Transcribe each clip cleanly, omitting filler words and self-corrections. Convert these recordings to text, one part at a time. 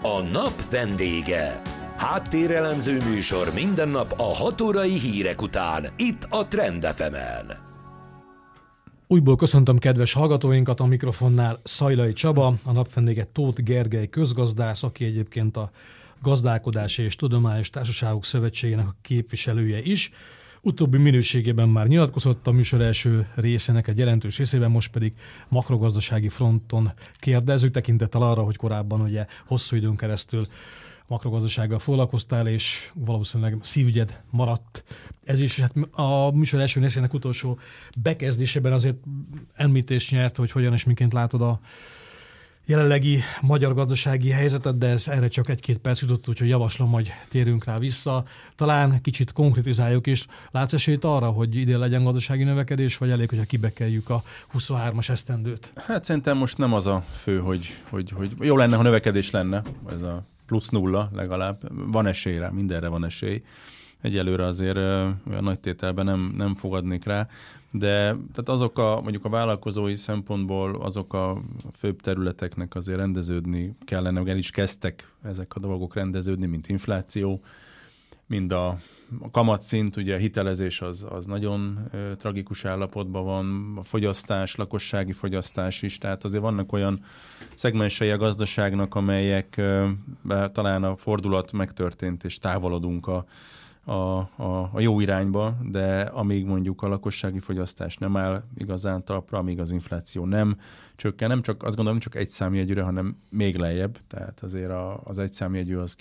A nap vendége. Háttérelemző műsor minden nap a 6 órai hírek után, itt a Trend FM-en. Újból köszöntöm kedves hallgatóinkat, a mikrofonnál Szajlai Csaba, a nap vendége Tóth Gergely közgazdász, aki egyébként a Gazdálkodási és Tudományos Társaságok Szövetségének a képviselője is. Utóbbi minőségében már nyilatkozott a műsor első részének egy jelentős részében, most pedig makrogazdasági fronton kérdező, tekintettel arra, hogy korábban ugye hosszú időn keresztül makrogazdasággal foglalkoztál, és valószínűleg szívügyed maradt ez is. Hát a műsor első részének utolsó bekezdésében azért említést nyert, hogy hogyan és miként látod a jelenlegi magyar gazdasági helyzetet, de erre csak 1-2 perc jutott, úgyhogy javaslom, hogy térjünk rá vissza. Talán kicsit konkretizáljuk is. Látsz esélyt arra, hogy idén legyen gazdasági növekedés, vagy elég, hogyha kibekeljük a 23-as esztendőt? Hát szerintem most nem az a fő, hogy jó lenne, ha növekedés lenne, ez a +0 legalább. Van esély rá, mindenre van esély. Egyelőre azért olyan nagy tételben nem fogadnék rá, de tehát azok mondjuk a vállalkozói szempontból azok a főbb területeknek azért rendeződni kellene, meg el is kezdtek ezek a dolgok rendeződni, mint infláció, mind a kamatszint, ugye a hitelezés az nagyon tragikus állapotban van, a fogyasztás, lakossági fogyasztás is, tehát azért vannak olyan szegmensei a gazdaságnak, amelyek talán a fordulat megtörtént, és távolodunk a jó irányba, de amíg mondjuk a lakossági fogyasztás nem áll igazán talpra, amíg az infláció nem csökken, nem csak, azt gondolom, csak egy számjegyűre, hanem még lejjebb, tehát azért az egy számjegyű az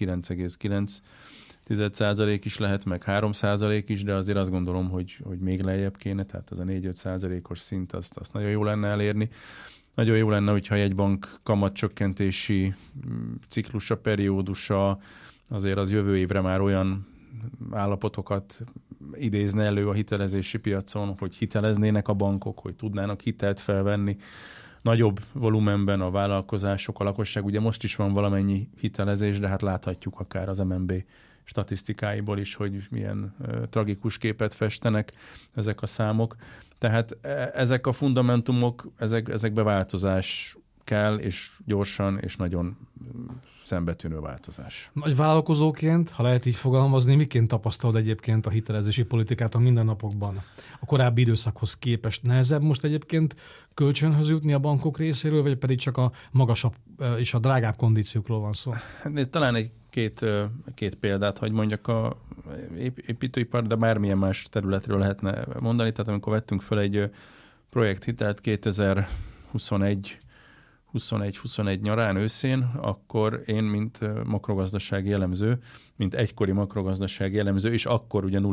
9,9% is lehet, meg 3% is, de azért azt gondolom, hogy még lejjebb kéne, tehát az a 4-5%-os szint, azt nagyon jó lenne elérni. Nagyon jó lenne, hogyha egy bank kamatcsökkentési ciklusa, periódusa, azért az jövő évre már olyan állapotokat idézne elő a hitelezési piacon, hogy hiteleznének a bankok, hogy tudnának hitelt felvenni nagyobb volumenben a vállalkozások, a lakosság. Ugye most is van valamennyi hitelezés, de hát láthatjuk akár az MNB statisztikáiból is, hogy milyen tragikus képet festenek ezek a számok. Tehát ezek a fundamentumok, ezekbe változás kell, és gyorsan, és nagyon szembetűnő változás. Nagy vállalkozóként, ha lehet így fogalmazni, miként tapasztalod egyébként a hitelezési politikát a mindennapokban? A korábbi időszakhoz képest nehezebb most egyébként kölcsönhöz jutni a bankok részéről, vagy pedig csak a magasabb és a drágább kondíciókról van szó? Talán két példát, hogy mondjak a építőipar, de bármilyen más területről lehetne mondani. Tehát amikor vettünk fel egy projekthitelt 2021 nyarán, őszén, akkor én, mint makrogazdasági elemző, mint egykori makrogazdasági elemző, és akkor ugye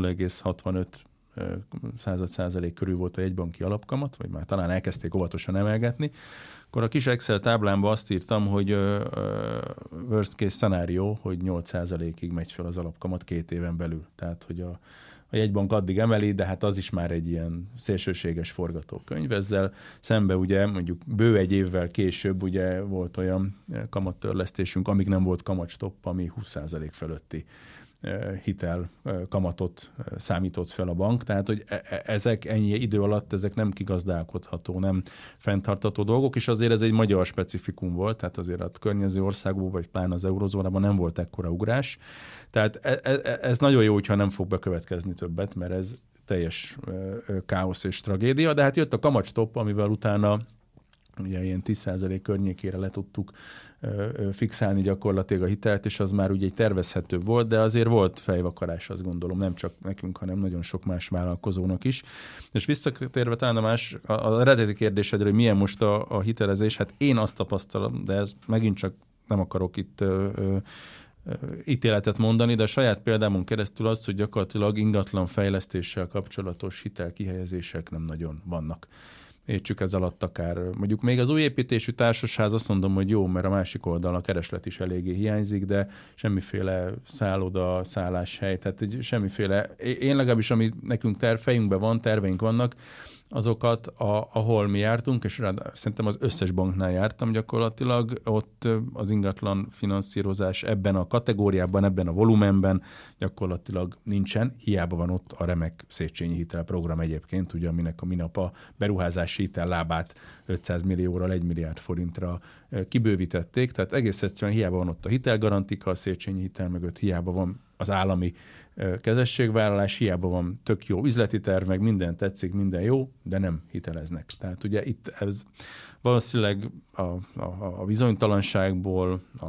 0,65% körül volt a jegybanki alapkamat, vagy már talán elkezdték óvatosan emelgetni, akkor a kis Excel táblámban azt írtam, hogy worst case scenario, hogy 8%-ig megy fel az alapkamat 2 éven belül. Tehát, hogy a jegybank addig emeli, de hát az is már egy ilyen szélsőséges forgatókönyv. Ezzel szembe ugye mondjuk bő egy évvel később ugye volt olyan kamattörlesztésünk, amíg nem volt kamatstopp, ami 20% fölötti hitel kamatot számított fel a bank. Tehát, hogy ezek ennyi idő alatt ezek nem kigazdálkodható, nem fenntartható dolgok, és azért ez egy magyar specifikum volt, tehát azért a környező országból, vagy pláne az eurozónában nem volt ekkora ugrás. Tehát ez nagyon jó, hogyha nem fog bekövetkezni többet, mert ez teljes káosz és tragédia, de hát jött a kamatstopp, amivel utána ugye ilyen 10% környékére le tudtuk fixálni gyakorlatilag a hitelt, és az már ugye egy tervezhető volt, de azért volt fejvakarás, azt gondolom, nem csak nekünk, hanem nagyon sok más vállalkozónak is. És visszatérve talán az eredeti kérdésedre, hogy milyen most a hitelezés, hát én azt tapasztalom, de ez megint csak nem akarok itt ítéletet mondani, de a saját példámon keresztül az, hogy gyakorlatilag ingatlan fejlesztéssel kapcsolatos hitelkihelyezések nem nagyon vannak. Értsük ez alatt akár. Mondjuk még az új építésű társasház azt mondom, hogy jó, mert a másik oldalon a kereslet is eléggé hiányzik, de semmiféle szálloda, szálláshely, tehát semmiféle, én legalábbis, ami nekünk fejünkben van, terveink vannak, azokat, ahol mi jártunk, és szerintem az összes banknál jártam gyakorlatilag, ott az ingatlan finanszírozás ebben a kategóriában, ebben a volumenben gyakorlatilag nincsen, hiába van ott a remek Széchenyi hitelprogram egyébként, ugye, aminek a minap a beruházási hitellábát 500 millióról 1 milliárd forintra kibővítették, tehát egész egyszerűen hiába van ott a hitelgarantika, a Széchenyi hitel mögött, hiába van az állami kezességvállalás, hiába van tök jó üzleti terv, meg minden tetszik, minden jó, de nem hiteleznek. Tehát ugye itt ez valószínűleg a bizonytalanságból, a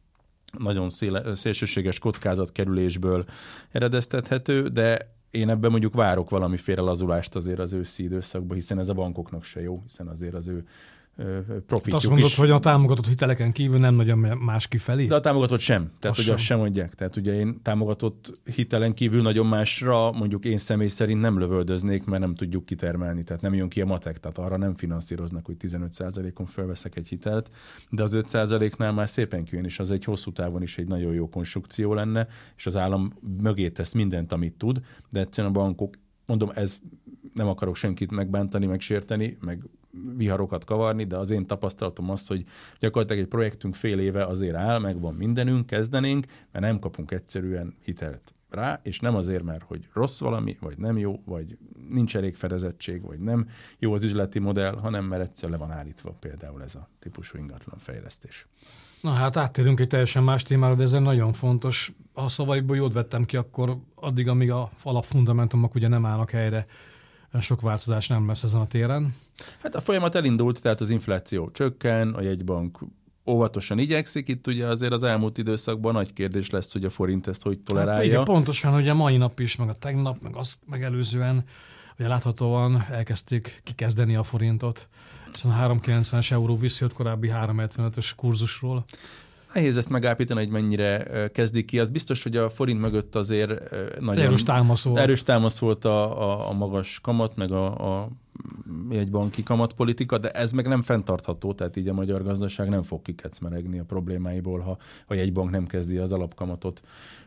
nagyon szélsőséges kockázatkerülésből eredeztethető, de én ebben mondjuk várok valamiféle lazulást azért az őszi időszakban, hiszen ez a bankoknak se jó, hiszen azért az ő profitjuk azt mondod, is. hogy a támogatott hiteleken kívül nem nagyon más kifelé? De a támogatott sem. Tehát ugye azt sem mondják. Tehát ugye én támogatott hitelen kívül nagyon másra mondjuk én személy szerint nem lövöldöznék, mert nem tudjuk kitermelni. Tehát nem jön ki a matek, tehát arra nem finanszíroznak, hogy 15%-on fölveszek egy hitelt, de az 5%-nál már szépen kijön, és az egy hosszú távon is egy nagyon jó konstrukció lenne, és az állam mögé tesz mindent, amit tud, de egyszerűen a bankok, mondom, ez nem akarok senkit megbántani, megsérteni, meg viharokat kavarni, de az én tapasztalatom az, hogy gyakorlatilag egy projektünk fél éve azért áll, megvan mindenünk, kezdenénk, mert nem kapunk egyszerűen hitelt rá, és nem azért, mert hogy rossz valami, vagy nem jó, vagy nincs elég fedezettség, vagy nem jó az üzleti modell, hanem mert egyszer le van állítva például ez a típusú ingatlan fejlesztés. Na hát áttérünk egy teljesen más témára, de ez nagyon fontos. Ha szavaikból jót vettem ki, akkor addig, amíg a alapfundamentumok ugye nem állnak helyre, sok változás nem lesz ezen a téren. Hát a folyamat elindult, tehát az infláció csökken, a jegybank óvatosan igyekszik, itt ugye azért az elmúlt időszakban nagy kérdés lesz, hogy a forint ezt hogy tolerálja. Hát igen, pontosan, ugye mai nap is, meg a tegnap, meg azt megelőzően, ugye láthatóan elkezdték kikezdeni a forintot, hiszen a 3,90-es euró visszajött korábbi 3,75-ös kurzusról. Nehéz ezt megállapítani, hogy mennyire kezdik ki. Az biztos, hogy a forint mögött azért nagyon erős támasz volt a magas kamat, meg a jegybanki kamatpolitika, de ez meg nem fenntartható, tehát így a magyar gazdaság nem fog kikecmeregni a problémáiból, ha a jegybank nem kezdi az alapkamatot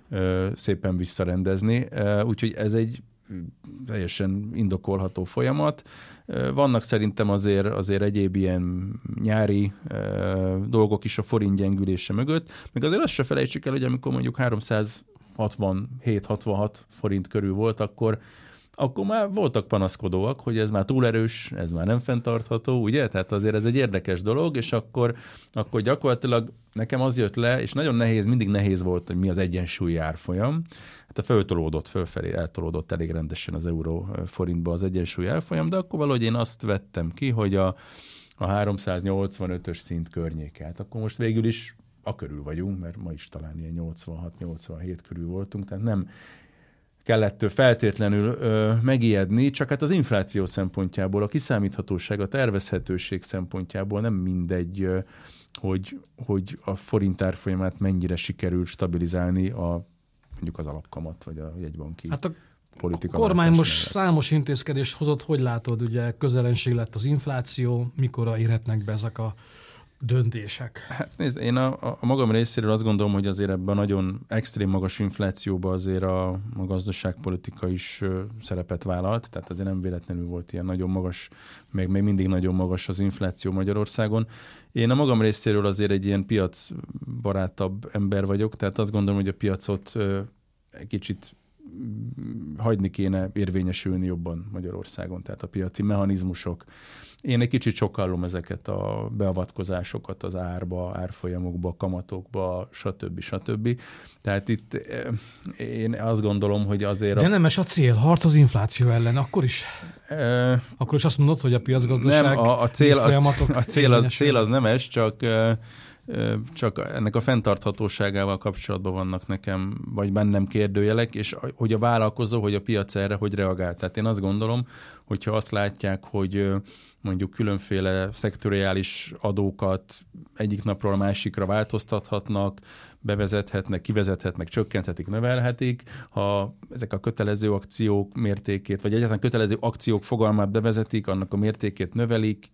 szépen visszarendezni. Úgyhogy ez egy teljesen indokolható folyamat. Vannak szerintem azért egyéb ilyen nyári dolgok is a forint gyengülése mögött, meg azért azt se felejtsük el, hogy amikor mondjuk 367-66 forint körül volt, akkor már voltak panaszkodóak, hogy ez már túl erős, ez már nem fenntartható, ugye? Tehát azért ez egy érdekes dolog, és akkor gyakorlatilag nekem az jött le, és nagyon nehéz, mindig nehéz volt, hogy mi az egyensúlyi árfolyam. Hát fölfelé eltolódott elég rendesen az euró forintba az egyensúlyi árfolyam, de akkor valahogy én azt vettem ki, hogy a 385-ös szint környéke. Hát akkor most végül is a körül vagyunk, mert ma is talán ilyen 86-87 körül voltunk, tehát nem kellett feltétlenül megijedni, csak hát az infláció szempontjából, a kiszámíthatóság, a tervezhetőség szempontjából nem mindegy, hogy a forint árfolyamát mennyire sikerült stabilizálni mondjuk az alapkamat, vagy a jegybanki politika. A kormány most számos intézkedést hozott, hogy látod, ugye közelenség lett az infláció, mikorra érhetnek be ezek a döntések? Hát nézd, én a magam részéről azt gondolom, hogy azért ebben a nagyon extrém magas inflációban azért a gazdaságpolitika is szerepet vállalt, tehát azért nem véletlenül volt ilyen nagyon magas, még mindig nagyon magas az infláció Magyarországon. Én a magam részéről azért egy ilyen piacbarátabb ember vagyok, tehát azt gondolom, hogy a piacot egy kicsit hagyni kéne érvényesülni jobban Magyarországon, tehát a piaci mechanizmusok. Én egy kicsit sokkallom ezeket a beavatkozásokat az árfolyamokba, kamatokba, stb. Tehát itt én azt gondolom, hogy azért... De nemes a cél, harc az infláció ellen, akkor is? Akkor is azt mondod, hogy a piacgazdaság... Nem, a cél az nemes, csak ennek a fenntarthatóságával kapcsolatban vannak nekem, vagy bennem kérdőjelek, és hogy a vállalkozó, hogy a piac erre hogy reagál. Tehát én azt gondolom, hogyha azt látják, hogy mondjuk különféle szektoriális adókat egyik napról a másikra változtathatnak, bevezethetnek, kivezethetnek, csökkenthetik, növelhetik. Ha ezek a kötelező akciók mértékét, vagy egyáltalán kötelező akciók fogalmát bevezetik, annak a mértékét növelik,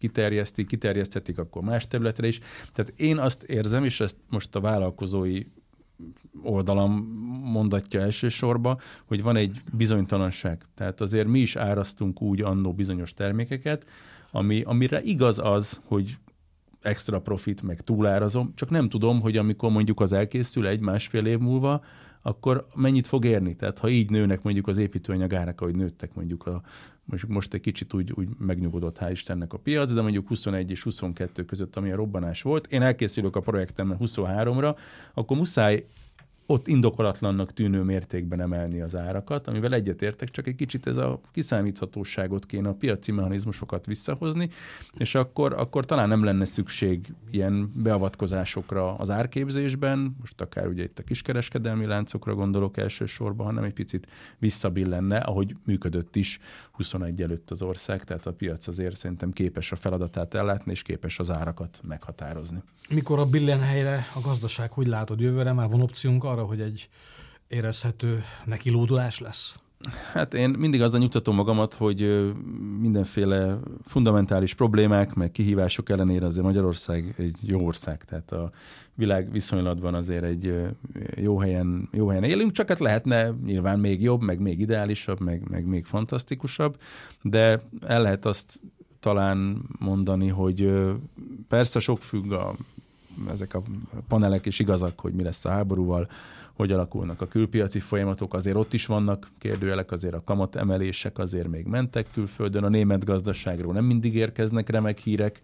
kiterjeszthetik akkor más területre is. Tehát én azt érzem, és ezt most a vállalkozói oldalam mondatja elsősorban, hogy van egy bizonytalanság. Tehát azért mi is árasztunk úgy annó bizonyos termékeket, amire igaz az, hogy extra profit, meg túlárazom, csak nem tudom, hogy amikor mondjuk az elkészül 1-1,5 év múlva, akkor mennyit fog érni? Tehát ha így nőnek mondjuk az építőanyag árak, ahogy nőttek mondjuk most egy kicsit úgy megnyugodott, hál' Istennek a piac, de mondjuk 21 és 22 között, ami a robbanás volt, én elkészülök a projektemben 23-ra, akkor muszáj ott indokolatlannak tűnő mértékben emelni az árakat, amivel egyetértek, csak egy kicsit ez a kiszámíthatóságot kéne, a piaci mechanizmusokat visszahozni, és akkor talán nem lenne szükség ilyen beavatkozásokra az árképzésben, most akár ugye itt a kiskereskedelmi láncokra gondolok elsősorban, hanem egy picit visszabillenne, ahogy működött is 21 előtt az ország, tehát a piac azért szerintem képes a feladatát ellátni, és képes az árakat meghatározni. Mikor a billen helyre a gazdaság, hogy látod jövőre, már van opciónk arra, hogy egy érezhető nekilódulás lesz? Hát én mindig azzal nyugtatom magamat, hogy mindenféle fundamentális problémák, meg kihívások ellenére azért Magyarország egy jó ország, tehát a világ viszonylatban azért egy jó helyen élünk, csak hát lehetne nyilván még jobb, meg még ideálisabb, meg még fantasztikusabb, de el lehet azt talán mondani, hogy persze sok függ ezek a panelek is igazak, hogy mi lesz a háborúval, hogy alakulnak a külpiaci folyamatok, azért ott is vannak kérdőjelek, azért a kamatemelések azért még mentek külföldön, a német gazdaságról nem mindig érkeznek remek hírek.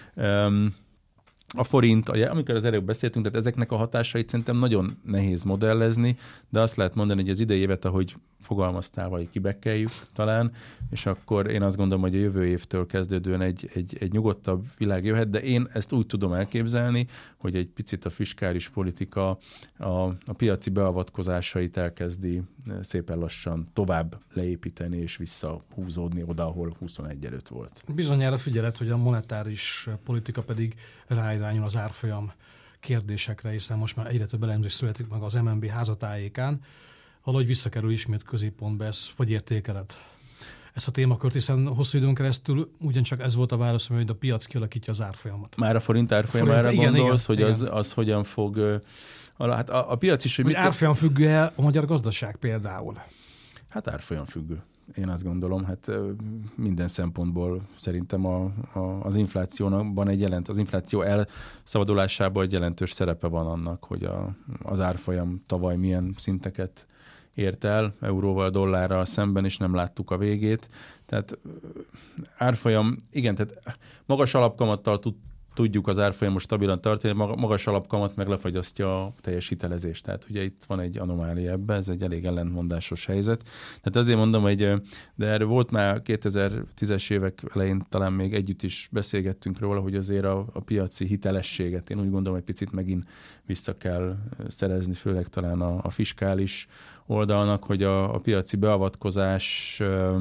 A forint, amikor az előbb beszéltünk, tehát ezeknek a hatásait szerintem nagyon nehéz modellezni, de azt lehet mondani, hogy az idei évet, ahogy fogalmaztál, vagy kibekkeljük talán, és akkor én azt gondolom, hogy a jövő évtől kezdődően egy nyugodtabb világ jöhet, de én ezt úgy tudom elképzelni, hogy egy picit a fiskális politika a piaci beavatkozásait elkezdi szépen lassan tovább leépíteni és visszahúzódni oda, ahol 21 előtt volt. Bizonyára figyeled, hogy a monetáris politika pedig ráirányul az árfolyam kérdésekre, hiszen most már egyre több elemzés születik meg az MNB házatájékán, valahogy visszakerül ismét középpontba, ezt hogy értékeled ezt a témakört, hiszen hosszú időn keresztül ugyancsak ez volt a válasz, hogy a piac kialakítja az árfolyamat. Már a forint árfolyamára gondolsz, igen, hogy az hogyan fog... Hát a piac is, hogy árfolyam függő-e a magyar gazdaság például? Hát árfolyam függő. Én azt gondolom, hát minden szempontból szerintem az inflációban az infláció elszabadulásában egy jelentős szerepe van annak, hogy az árfolyam tavaly milyen szinteket ért el euróval, dollárral szemben, és nem láttuk a végét. Tehát árfolyam, igen, tehát magas alapkamattal tudjuk az árfolyamot stabilan tartani, magas alapkamat meg lefagyasztja a teljes hitelezést. Tehát ugye itt van egy anomália ebben, ez egy elég ellentmondásos helyzet. Tehát azért mondom, de erről volt már 2010-es évek elején, talán még együtt is beszélgettünk róla, hogy azért a piaci hitelességet én úgy gondolom, hogy picit megint vissza kell szerezni, főleg talán a fiskális oldalnak, hogy a piaci beavatkozás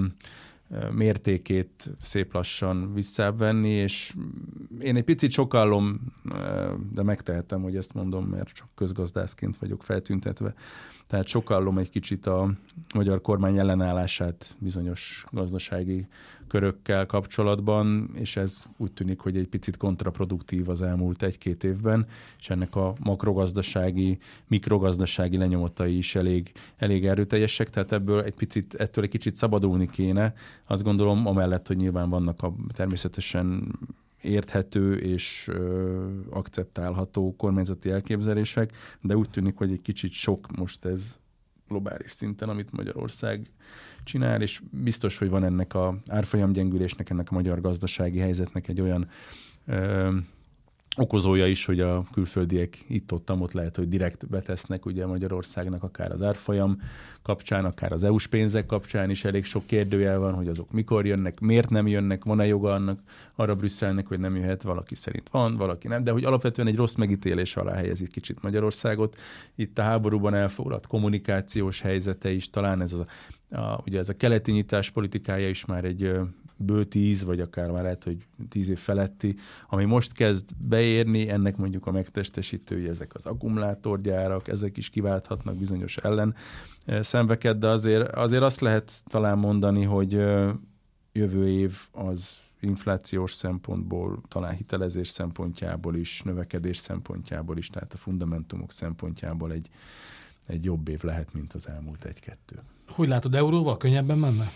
mértékét szép lassan visszavenni, és én egy picit sokallom, de megtehetem, hogy ezt mondom, mert csak közgazdászként vagyok feltüntetve. Tehát sokallom egy kicsit a magyar kormány ellenállását bizonyos gazdasági körökkel kapcsolatban, és ez úgy tűnik, hogy egy picit kontraproduktív az elmúlt 1-2 évben, és ennek a makrogazdasági, mikrogazdasági lenyomatai is elég erőteljesek, tehát ettől egy kicsit szabadulni kéne. Azt gondolom, amellett, hogy nyilván vannak természetesen érthető és akceptálható kormányzati elképzelések, de úgy tűnik, hogy egy kicsit sok most ez globális szinten, amit Magyarország csinál, és biztos, hogy van ennek a árfolyamgyengülésnek, ennek a magyar gazdasági helyzetnek egy olyan okozója is, hogy a külföldiek itt-ott lehet, hogy direkt betesznek ugye Magyarországnak akár az árfolyam kapcsán, akár az EU-s pénzek kapcsán is elég sok kérdőjel van, hogy azok mikor jönnek, miért nem jönnek, van-e joga arra Brüsszelnek, hogy nem jöhet, valaki szerint van, valaki nem, de hogy alapvetően egy rossz megítélés alá helyezik kicsit Magyarországot. Itt a háborúban elfoglalt kommunikációs helyzete is, talán ugye ez a keleti nyitás politikája is már egy bő 10, vagy akár már lehet, hogy 10 év feletti, ami most kezd beérni, ennek mondjuk a megtestesítői, ezek az akkumulátorgyárak, ezek is kiválthatnak bizonyos ellenszemveket, de azért azt lehet talán mondani, hogy jövő év az inflációs szempontból, talán hitelezés szempontjából is, növekedés szempontjából is, tehát a fundamentumok szempontjából egy jobb év lehet, mint az elmúlt 1-2. Hogy látod, euróval könnyebben menne?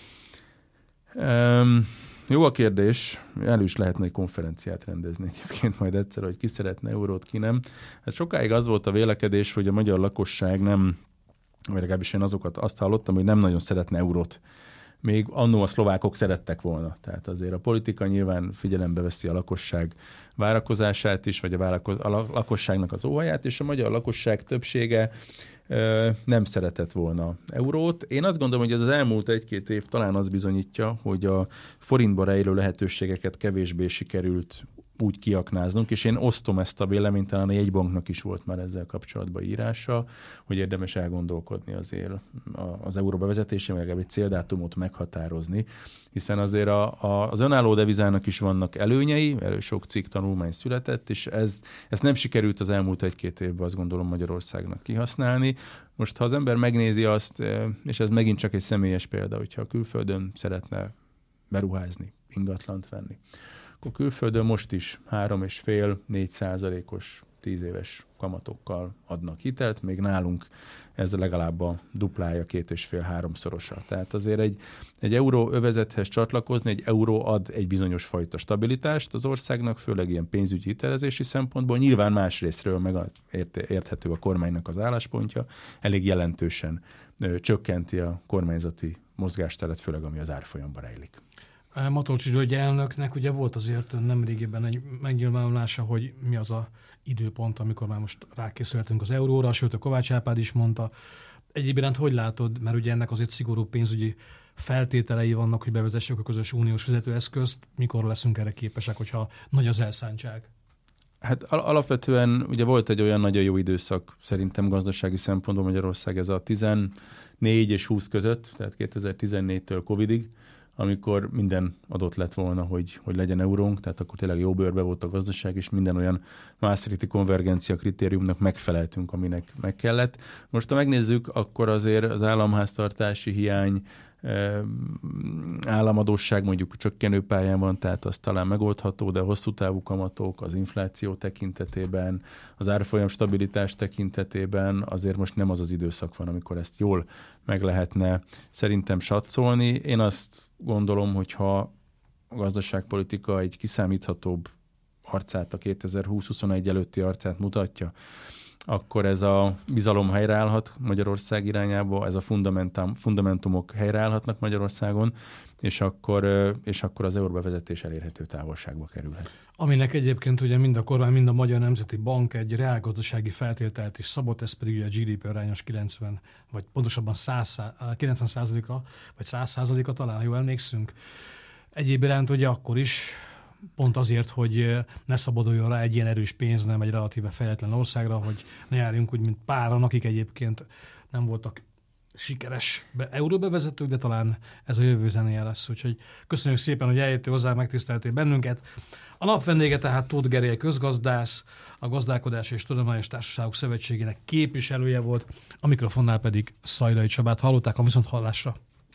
Jó a kérdés. Elő is lehetne egy konferenciát rendezni egyébként majd egyszer, hogy ki szeretne eurót, ki nem. Hát sokáig az volt a vélekedés, hogy a magyar lakosság nem, vagy legalábbis én azt hallottam, hogy nem nagyon szeretne eurót. Még annó a szlovákok szerettek volna. Tehát azért a politika nyilván figyelembe veszi a lakosság várakozását is, vagy a lakosságnak az óhaját, és a magyar lakosság többsége nem szeretett volna eurót. Én azt gondolom, hogy ez az elmúlt 1-2 év talán az bizonyítja, hogy a forintba rejlő lehetőségeket kevésbé sikerült úgy kiaknáznunk, és én osztom ezt a véleményt, talán a jegybanknak is volt már ezzel kapcsolatban írása, hogy érdemes elgondolkodni azért az euró bevezetésén, vagy legalább egy céldátumot meghatározni, hiszen azért az önálló devizának is vannak előnyei, erről sok cikk, tanulmány született, és ezt nem sikerült az elmúlt 1-2 évben, azt gondolom, Magyarországnak kihasználni. Most, ha az ember megnézi azt, és ez megint csak egy személyes példa, hogyha a külföldön szeretne beruházni, ingatlant venni, akkor külföldön most is 3,5-4%-os 10 éves kamatokkal adnak hitelt, még nálunk ez legalább a duplája, 2,5-3-szorosa. Tehát azért egy euróövezethez csatlakozni, egy euró ad egy bizonyos fajta stabilitást az országnak, főleg ilyen pénzügyi hitelezési szempontból. Nyilván más részről meg érthető a kormánynak az álláspontja, elég jelentősen csökkenti a kormányzati mozgásteret, főleg ami az árfolyamban rejlik. Matolcsy György elnöknek ugye volt azért nemrégiben egy megnyilvánulása, hogy mi az a időpont, amikor már most rákészülhetünk az euróra, sőt a Kovács Árpád is mondta. Egyéb iránt hogy látod, mert ugye ennek azért szigorú pénzügyi feltételei vannak, hogy bevezessük a közös uniós fizetőeszközt, mikor leszünk erre képesek, hogyha nagy az elszántság? Hát alapvetően ugye volt egy olyan nagyon jó időszak szerintem gazdasági szempontból Magyarország, ez a 14 és 20 között, tehát 2014-től Covidig, amikor minden adott lett volna, hogy legyen eurónk, tehát akkor tényleg jó bőrbe volt a gazdaság, és minden olyan Maastrichti konvergencia kritériumnak megfeleltünk, aminek meg kellett. Most, ha megnézzük, akkor azért az államháztartási hiány, államadósság mondjuk csökkenő pályán van, tehát az talán megoldható, de hosszú távú kamatok az infláció tekintetében, az árfolyam stabilitás tekintetében azért most nem az az időszak van, amikor ezt jól meg lehetne szerintem satszolni. Én azt gondolom, hogyha a gazdaságpolitika egy kiszámíthatóbb arcát, a 2020-21 előtti arcát mutatja, akkor ez a bizalom helyreállhat Magyarország irányába, ez a fundamentumok helyreállhatnak Magyarországon, és akkor az euróbevezetés elérhető távolságba kerülhet. Aminek egyébként ugye mind a kormány, mind a Magyar Nemzeti Bank egy reálgazdasági feltételt is szabott, ez pedig ugye a GDP arányos 90, vagy pontosabban 90%-a, vagy 100%-a talán, jól emlékszünk. Egyéb iránt ugye akkor is, pont azért, hogy ne szabaduljon rá egy ilyen erős pénz, nem egy relatíve fejletlen országra, hogy ne járjunk úgy, mint páran, akik egyébként nem voltak sikeres euróbevezetők, de talán ez a jövő zenéje lesz. Úgyhogy köszönjük szépen, hogy eljöttél hozzá, megtiszteltél bennünket. A nap vendége tehát Tóth Gergely közgazdász, a Gazdálkodási és Tudományos Társaságok Szövetségének képviselője volt, a mikrofonnál pedig Szajlai Csabát hallották, a viszonthallásra.